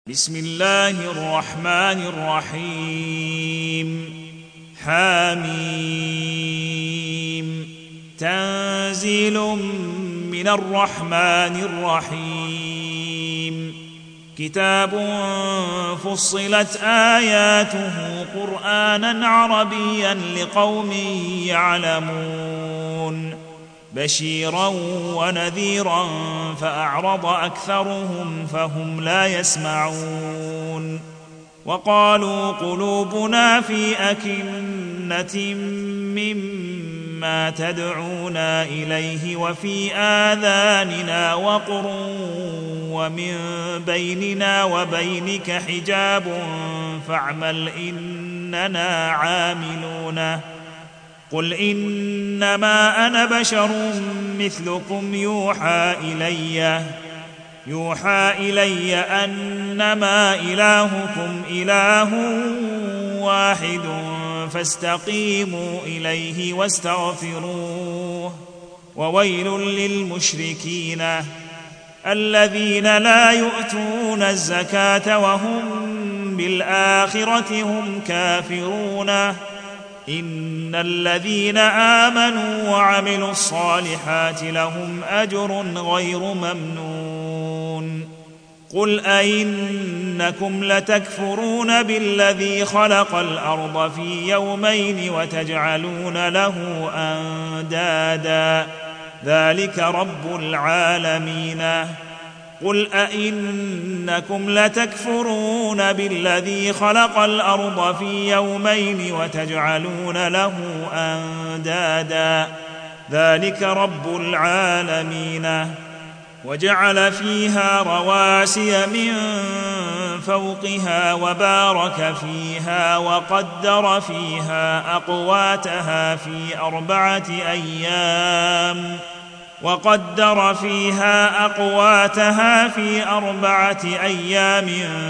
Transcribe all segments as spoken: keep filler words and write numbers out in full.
بسم الله الرحمن الرحيم حميم تنزيل من الرحمن الرحيم كتاب فصلت آياته قرآنا عربيا لقوم يعلمون بشيرا ونذيرا فأعرض أكثرهم فهم لا يسمعون وقالوا قلوبنا في أكنة مما تدعونا إليه وفي آذاننا وقر ومن بيننا وبينك حجاب فاعمل إننا عاملون قل إنما أنا بشر مثلكم يوحى إلي يوحى إلي أنما إلهكم إله واحد فاستقيموا إليه واستغفروه وويل للمشركين الذين لا يؤتون الزكاة وهم بالآخرة هم كافرون إن الذين آمنوا وعملوا الصالحات لهم أجر غير ممنون قل أئنكم لتكفرون بالذي خلق الأرض في يومين وتجعلون له أندادا ذلك رب العالمين قل أئنكم لتكفرون بالذي خلق الأرض في يومين وتجعلون له أندادا ذلك رب العالمين وجعل فيها رواسي من فوقها وبارك فيها وقدر فيها أقواتها في أربعة أيام وقدر فيها أقواتها في أربعة أيام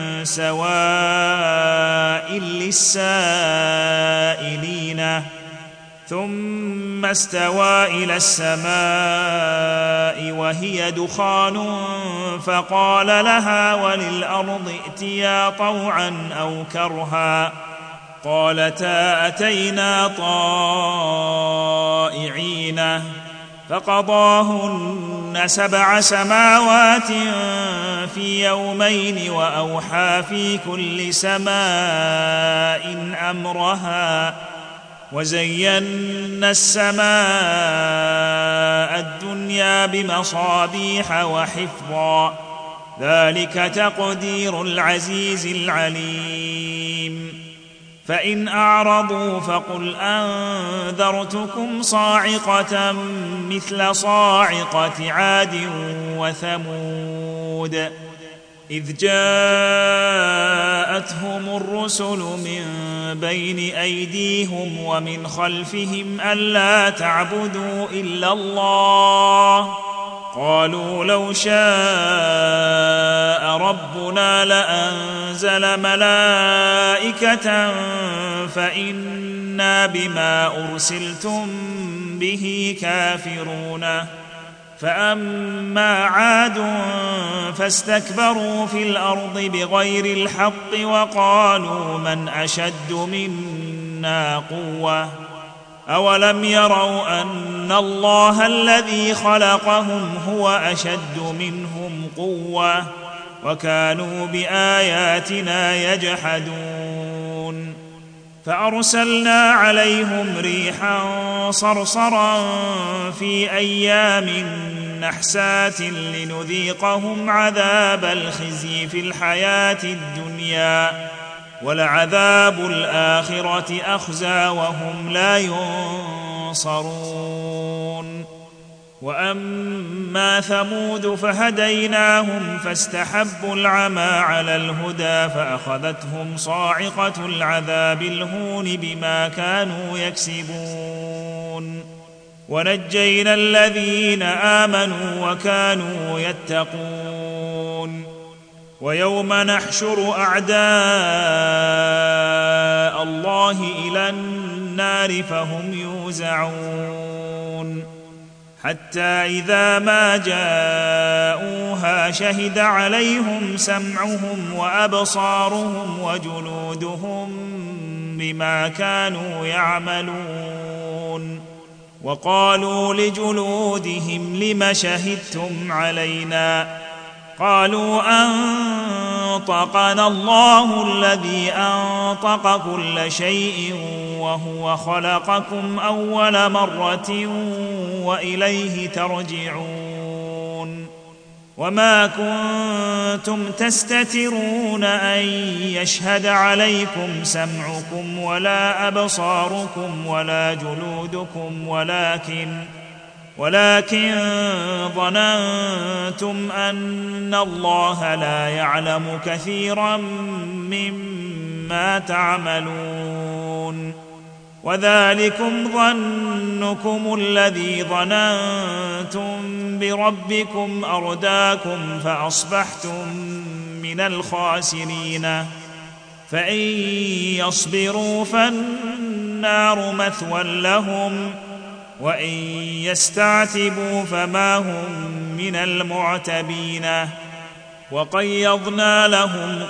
سواء للسائلين ثم استوى إلى السماء وهي دخان فقال لها وللأرض ائتيا طوعا أو كرها قالتا أتينا طائعين فقضاهن سبع سماوات في يومين وأوحى في كل سماء أمرها وزينا السماء الدنيا بمصابيح وحفظا ذلك تقدير العزيز العليم فإن أعرضوا فقل أنذرتكم صاعقة مثل صاعقة عاد وثمود إذ جاءتهم الرسل من بين أيديهم ومن خلفهم ألا تعبدوا إلا الله قالوا لو شاء ربنا لأنزل ملائكة فإنا بما أرسلتم به كافرون فأما عاد فاستكبروا في الأرض بغير الحق وقالوا من أشد منا قوة أولم يروا أن الله الذي خلقهم هو أشد منهم قوة وكانوا بآياتنا يجحدون فأرسلنا عليهم ريحا صرصرا في أيام نحسات لنذيقهم عذاب الخزي في الحياة الدنيا ولعذاب الآخرة أخزى وهم لا ينصرون وأما ثمود فهديناهم فاستحبوا العمى على الهدى فأخذتهم صاعقة العذاب الهون بما كانوا يكسبون ونجينا الذين آمنوا وكانوا يتقون ويوم نحشر أعداء الله إلى النار فهم يوزعون حتى إذا ما جاءوها شهد عليهم سمعهم وأبصارهم وجلودهم بما كانوا يعملون. وقالوا لجلودهم لم شهدتم علينا؟ قالوا أنطقنا الله الذي أنطق كل شيء وهو خلقكم أول مرة وإليه ترجعون. وما كنتم تستترون أن يشهد عليكم سمعكم ولا أبصاركم ولا جلودكم ولكن ولكن ظننتم أن الله لا يعلم كثيرا مما تعملون. وذلكم ظنكم الذي ظننتم بربكم أرداكم فأصبحتم من الخاسرين. فإن يصبروا فالنار مثوى لهم وإن يستعتبوا فما هم من المعتبين. وقيضنا لهم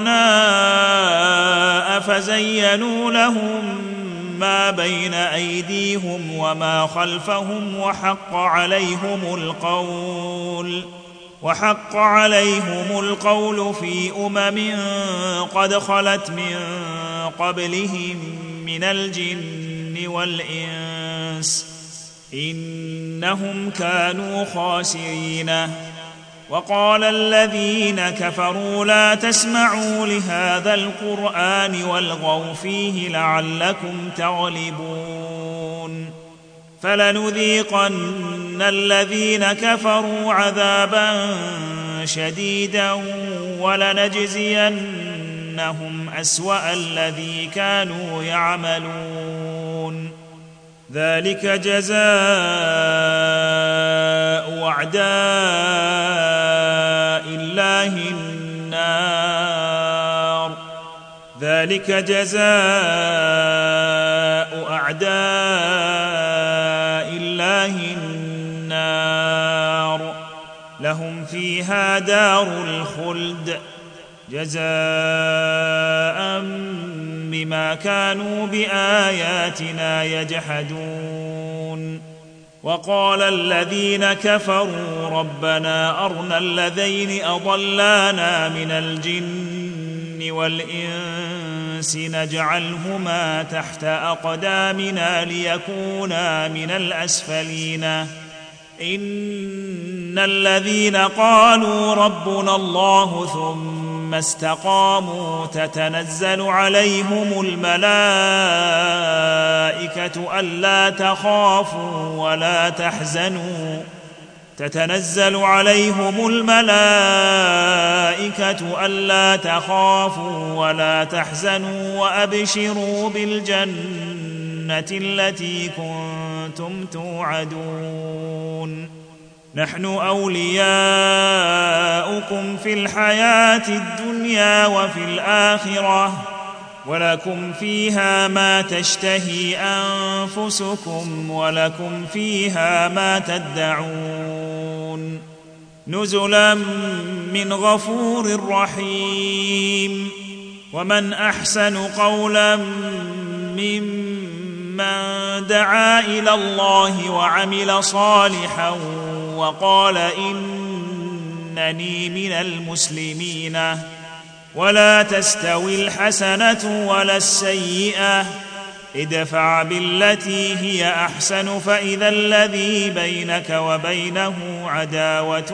قرناء فزينوا لهم ما بين أيديهم وما خلفهم وحق عليهم القول وحق عليهم القول في أمم قد خلت من قبلهم من الجن والإنس إنهم كانوا خاسرين. وقال الذين كفروا لا تسمعوا لهذا القرآن والغوا فيه لعلكم تغلبون. فلنذيقن الذين كفروا عذابا شديدا ولنجزينهم أسوأ الذي كانوا يعملون. ذلك جزاء أعداء الله النار ذلك جزاء أعداء الله النار لهم فيها دار الخلد جزاء بما كانوا بآياتنا يجحدون. وقال الذين كفروا ربنا أرنا الذين أضلانا من الجن والإنس نجعلهما تحت أقدامنا ليكونا من الأسفلين. إن الذين قالوا ربنا الله ثم ثم استقاموا تتنزل عليهم الملائكة ألا تخافوا ولا تحزنوا تتنزل عليهم الملائكة ألا تخافوا ولا تحزنوا وأبشروا بالجنة التي كنتم توعدون. نحن أولياؤكم في الحياة الدنيا وفي الآخرة ولكم فيها ما تشتهي أنفسكم ولكم فيها ما تدعون. نزلا من غفور رحيم. ومن أحسن قولا ممن دعا إلى الله وعمل صالحا وقال إنني من المسلمين. ولا تستوي الحسنة ولا السيئة ادفع بالتي هي أحسن فإذا الذي بينك وبينه عداوة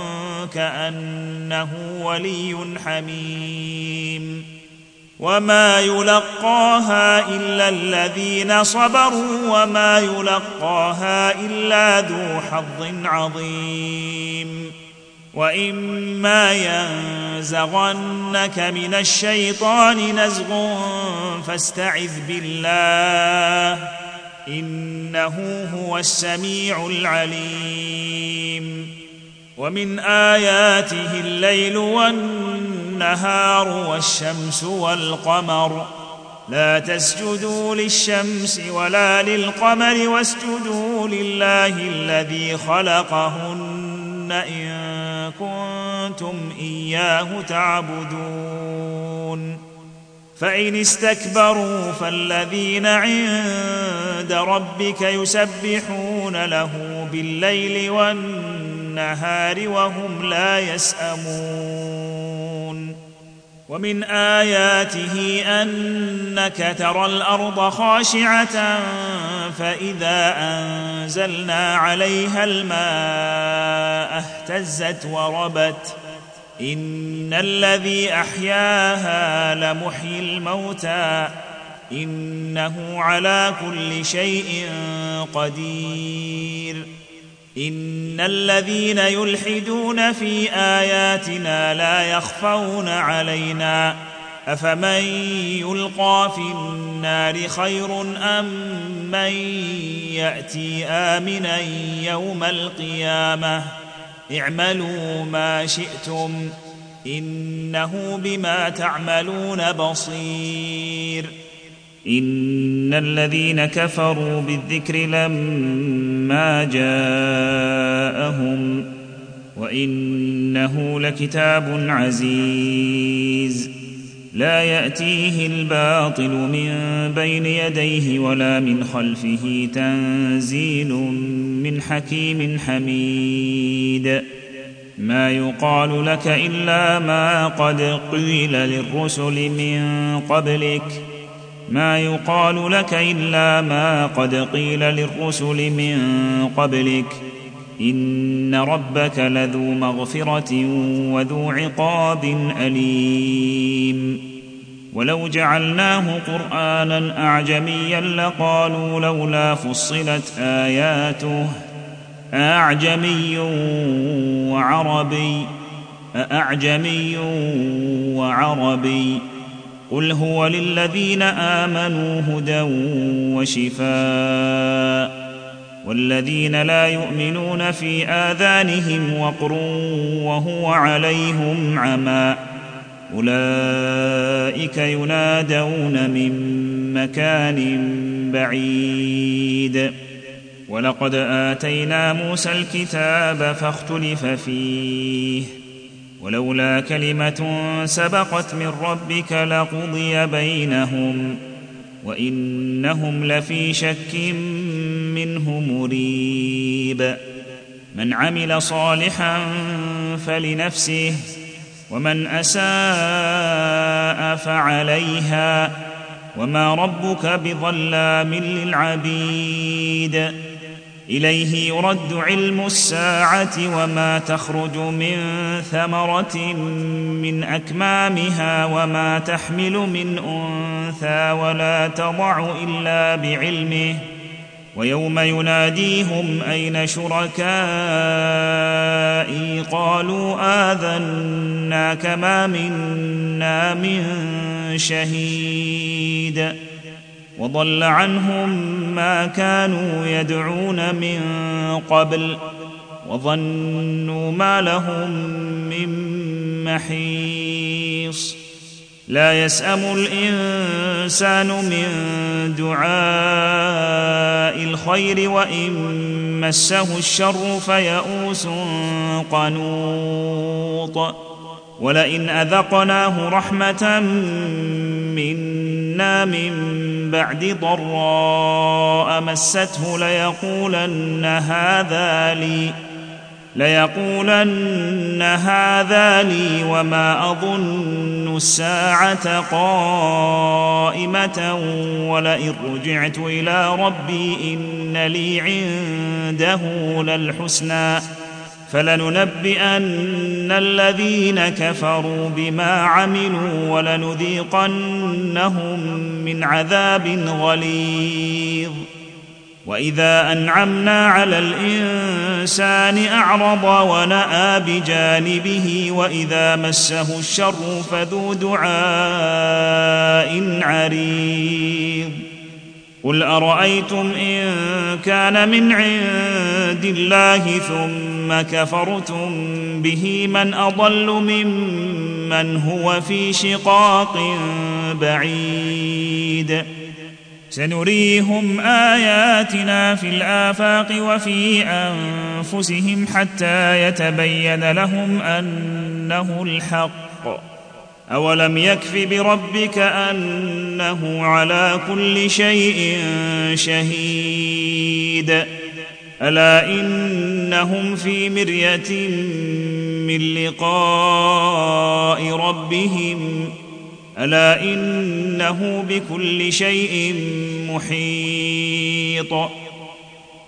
كأنه ولي حميم. وما يلقاها إلا الذين صبروا وما يلقاها إلا ذو حظ عظيم. وإما ينزغنك من الشيطان نزغ فاستعذ بالله إنه هو السميع العليم. ومن آياته الليل والنهار والشمس والقمر لا تسجدوا للشمس ولا للقمر واسجدوا لله الذي خلقهن إن كنتم إياه تعبدون فإن استكبروا فالذين عند ربك يسبحون له بالليل والنهار وهم لا يسأمون ومن آياته أنك ترى الأرض خاشعة فإذا أنزلنا عليها الماء اهتزت وربت إن الذي أحياها لمحيي الموتى إنه على كل شيء قدير إن الذين يلحدون في آياتنا لا يخفون علينا أفمن يلقى في النار خير أم من يأتي آمنا يوم القيامة اعملوا ما شئتم إنه بما تعملون بصير إن الذين كفروا بالذكر لما جاءهم وإنه لكتاب عزيز لا يأتيه الباطل من بين يديه ولا من خلفه تنزيل من حكيم حميد ما يقال لك إلا ما قد قيل للرسل من قبلك ما يقال لك إلا ما قد قيل للرسل من قبلك إن ربك لذو مغفرة وذو عقاب أليم ولو جعلناه قرآنا أعجميا لقالوا لولا فصلت آياته أعجمي وعربي أعجمي وعربي قل هو للذين آمنوا هدى وشفاء والذين لا يؤمنون في آذانهم وقر وهو عليهم عمى أولئك ينادون من مكان بعيد ولقد آتينا موسى الكتاب فاختلف فيه ولولا كلمة سبقت من ربك لقضي بينهم وإنهم لفي شك منه مريب من عمل صالحا فلنفسه ومن أساء فعليها وما ربك بظلام للعبيد إليه يرد علم الساعة وما تخرج من ثمرة من أكمامها وما تحمل من أنثى ولا تضع إلا بعلمه ويوم يناديهم أين شركائي قالوا آذناك ما منا من شهيد وضل عنهم ما كانوا يدعون من قبل وظنوا ما لهم من محيص لا يسأم الإنسان من دعاء الخير وإن مسه الشر فيئوس قنوط ولئن أذقناه رحمة منا من بعد ضراء مسته ليقولن هذا لي ليقولن هذا لي وما أظن الساعة قائمة ولئن رجعت إلى ربي إن لي عنده للحسنى فلننبئن الذين كفروا بما عملوا ولنذيقنهم من عذاب غليظ وإذا أنعمنا على الإنسان أعرض ونأى بجانبه وإذا مسه الشر فذو دعاء عريض قل أرأيتم إن كان من عند الله ثم كفرتم به من أضل ممن من هو في شقاق بعيد سنريهم آياتنا في الآفاق وفي أنفسهم حتى يتبين لهم أنه الحق أولم يكف بربك أنه على كل شيء شهيد ألا إنهم في مرية من لقاء ربهم ألا إنه بكل شيء محيط